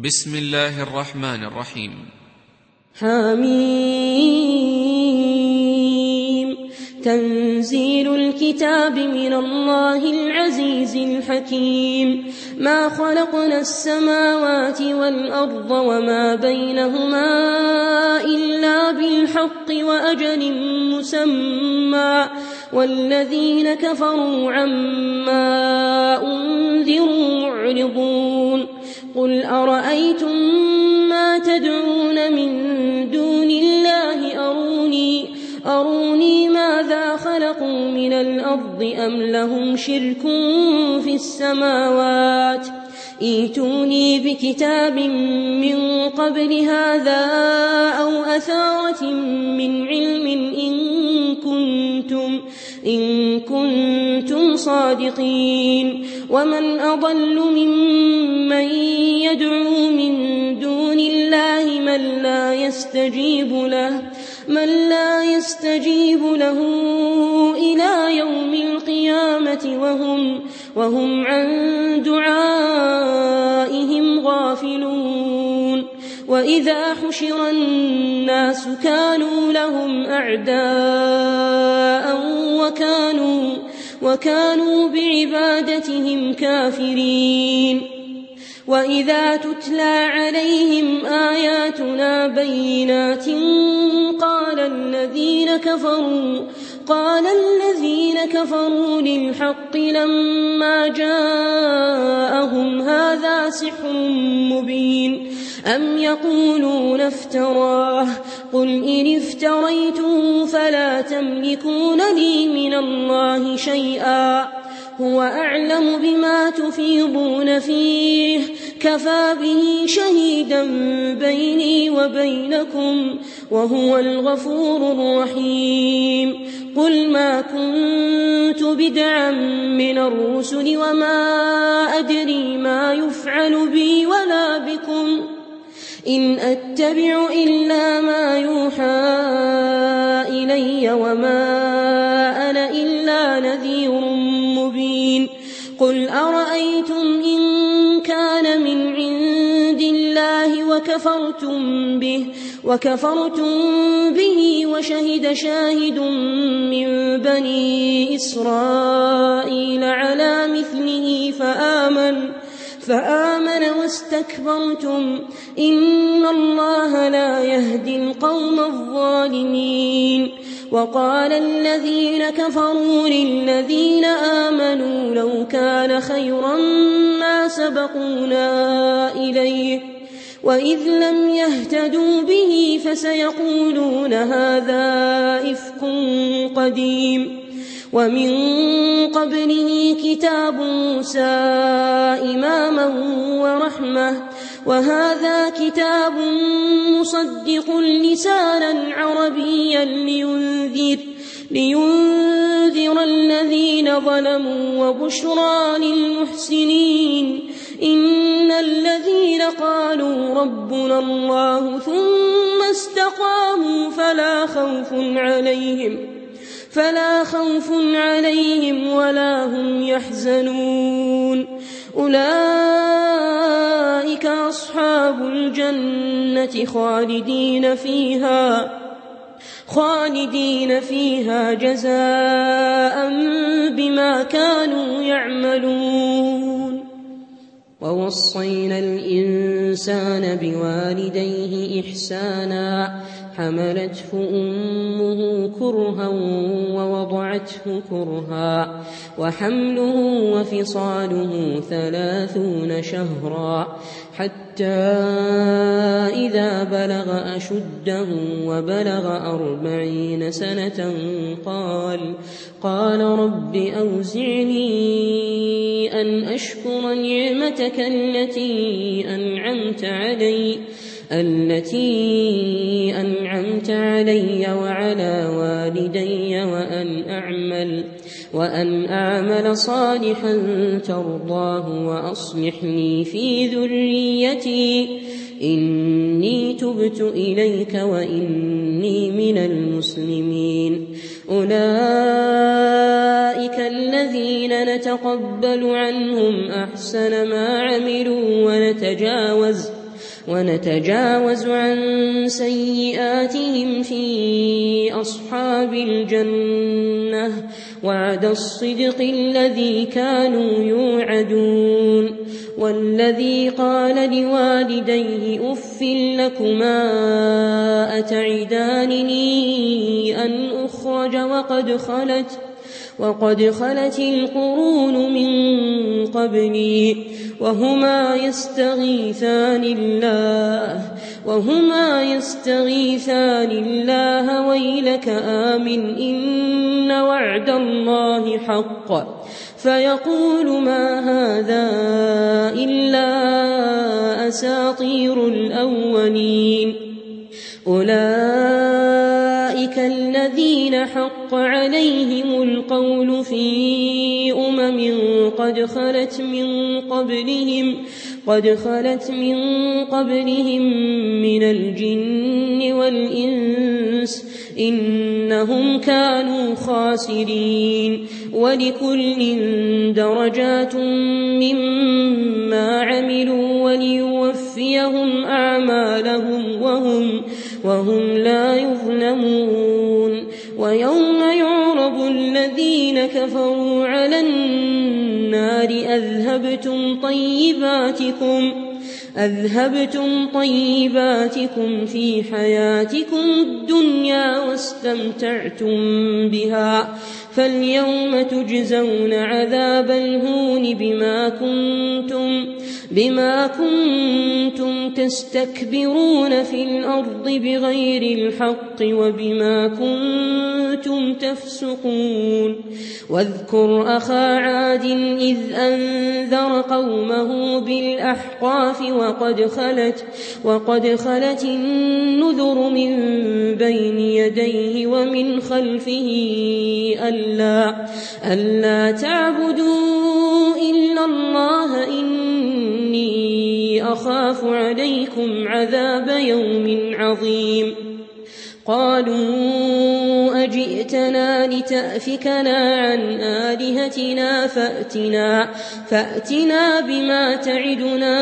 بسم الله الرحمن الرحيم. حميم. تنزيل الكتاب من الله العزيز الحكيم. ما خلقنا السماوات والأرض وما بينهما إلا بالحق وأجل مسمى، والذين كفروا عما أنذروا معرضون. قل أرأيتم ما تدعون من دون الله أروني ماذا خلقوا من الأرض أم لهم شرك في السماوات. ائتوني بكتاب من قبل هذا أو أثارة من علم إن كنتم صادقين. ومن أضل ممن يدعو من دون الله من لا يستجيب له إلى يوم القيامة وهم عن دعائهم غافلون. وإذا حشر الناس كانوا لهم أعداء وكانوا بعبادتهم كافرين. وإذا تتلى عليهم آياتنا بينات قال الذين كفروا للحق لما جاءهم هذا سحر مبين أم يقولون افتراه قل إن افتريته فلا تملكون لي من الله شيئا هو أعلم بما تفيضون فيه كفى به شهيدا بيني وبينكم وهو الغفور الرحيم. قل ما كنت بدعا من الرسل وما أدري ما يفعل بي ولا بكم إن أتبع إلا ما يوحى إلي وما أنا إلا نذير مبين. قل أرأيتم إن كان من عند الله وكفرتم به وشهد شاهد من بني إسرائيل على مثله فآمن واستكبرتم إن الله لا يهدي القوم الظالمين. وقال الذين كفروا للذين آمنوا لو كان خيرا ما سبقونا إليه وإذ لم يهتدوا به فسيقولون هذا إفك قديم. ومن قبله كتاب موسى إماما ورحمة وهذا كتاب مصدق لسانا عربيا لينذر الذين ظلموا وبشرى للمحسنين. إن الذين قالوا ربنا الله ثم استقاموا فلا خوف عليهم ولا هم يحزنون. أولئك أصحاب الجنة خالدين فيها جزاء بما كانوا يعملون. ووصينا الإنسان بوالديه إحسانا حملته أمه كرها ووضعته كرها وحمله وفصاله 30 شهرا حتى إذا بلغ أشده وبلغ 40 سنة قال رب أوزعني أن أشكر نعمتك التي أنعمت علي وعلى والدي وأن أعمل صالحا ترضاه وأصلح لي في ذريتي إني تبت إليك وإني من المسلمين. أولئك الذين نتقبل عنهم أحسن ما عملوا ونتجاوز عن سيئاتهم في أصحاب الجنة وعد الصدق الذي كانوا يوعدون. والذي قال لوالديه أف لكما أتعدانني أن أخرج وقد خلت القرون من قبلي وهما يستغيثان الله ويلك آمن إن وعد الله حق فيقول ما هذا إلا أساطير الأولين. أولئك الذين حق عليهم القول في قد خلت من قبلهم من الجن والإنس إنهم كانوا خاسرين. ولكل درجات مما عملوا وليوفيهم أعمالهم وهم لا يظلمون. ويوم يعرض الذين كفروا على النار أذهبتم طيباتكم في حياتكم الدنيا واستمتعتم بها فاليوم تجزون عذاب الهون بما كنتم تستكبرون في الأرض بغير الحق وبما كنتم تفسقون. واذكر أخا عاد إذ أنذر قومه بالأحقاف وقد خلت النذر من بين يديه ومن خلفه ألا تعبدوا إلا الله إني أخاف عليكم عذاب يوم عظيم. قالوا أجئتنا لتأفكنا عن آلهتنا فأتنا بما تعدنا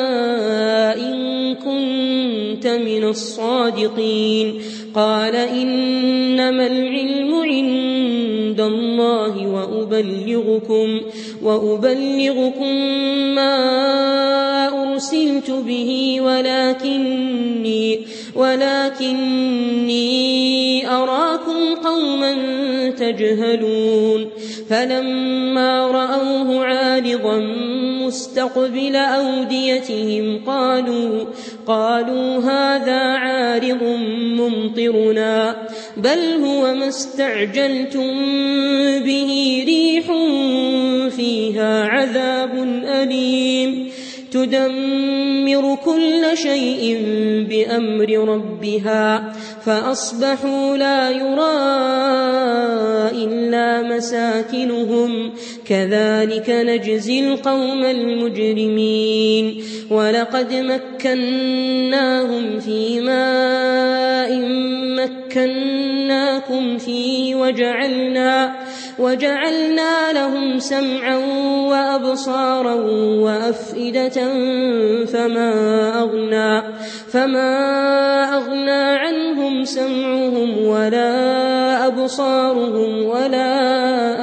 إن كنت من الصادقين. قال إنما العلم عند الله وأبلغكم ما أرسلت به ولكني أراكم قوما تجهلون. فلما رأوه عارضا مستقبل أوديتهم قالوا هذا عارض ممطرنا بل هو ما استعجلتم به ريح فيها عذاب أليم تدمر كل شيء بأمر ربها فأصبحوا لا يرى إلا مساكنهم كذلك نجزي القوم المجرمين. ولقد مكناهم في ماء مكناكم فيه وجعلنا لهم سمعا وأبصارا وأفئدة فما أغنى عنهم سمعهم ولا أبصارهم ولا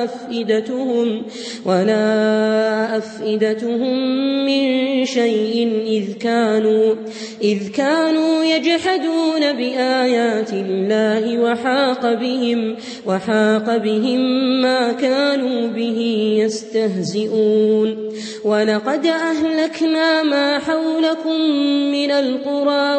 أفئدتهم من شيء إذ كانوا يجحدون بآيات الله وحاق بهم ما كانوا به يستهزئون. ولقد أهلكنا ما حولكم من القرى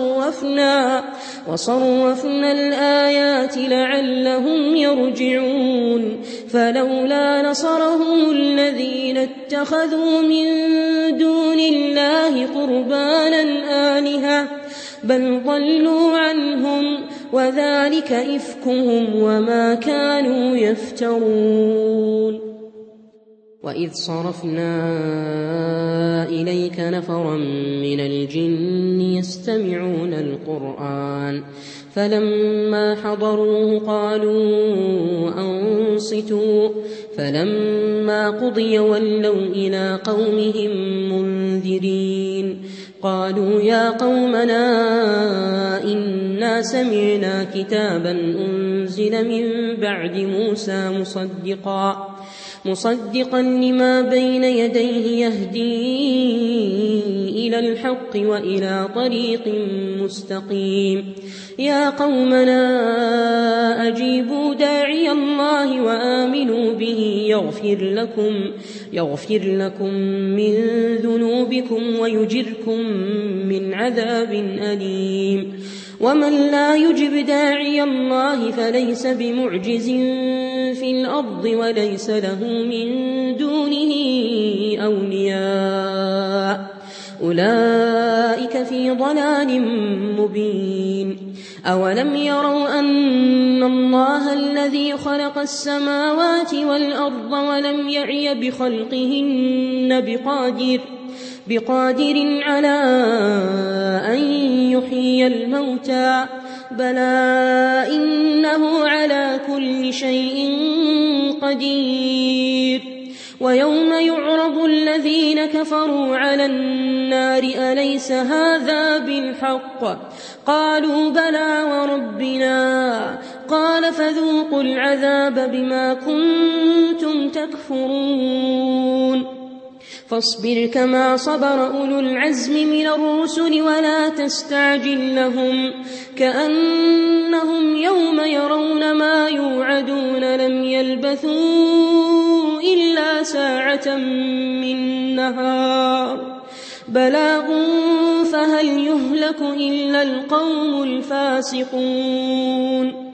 وصرفنا الآيات لعلهم يرجعون. فلولا نصرهم الذين اتخذوا من دون الله قربانا آلهة بل ضلوا عنهم وذلك إفكهم وما كانوا يفترون. وإذ صرفنا إليك نفرا من الجن يستمعون القرآن فلما حضروه قالوا أنصتوا فلما قضي ولوا إلى قومهم منذرين. قالوا يا قومنا إنا سمعنا كتابا أنزل من بعد موسى مصدقا لما بين يديه يهدي إلى الحق وإلى طريق مستقيم يا قومنا أجيبوا داعي الله وآمنوا به يغفر لكم من ذنوبكم ويجركم من عذاب أليم ومن لا يجب داعي الله فليس بمعجز في الأرض وليس له من دونه أولياء أولئك في ضلال مبين أولم يروا أن الله الذي خلق السماوات والأرض ولم يعي بخلقهن بقادر على أن يحيي الموتى بلى إنه على كل شيء قدير ويوم يعرض الذين كفروا على النار أليس هذا بالحق قالوا بلى وربنا قال فذوقوا العذاب بما كنتم تكفرون فاصبر كما صبر أولو العزم من الرسل ولا تستعجل لهم كأنهم يوم يرون ما يوعدون لم يلبثوا إلا ساعة من نهار بلاغ فهل يهلك إلا القوم الفاسقون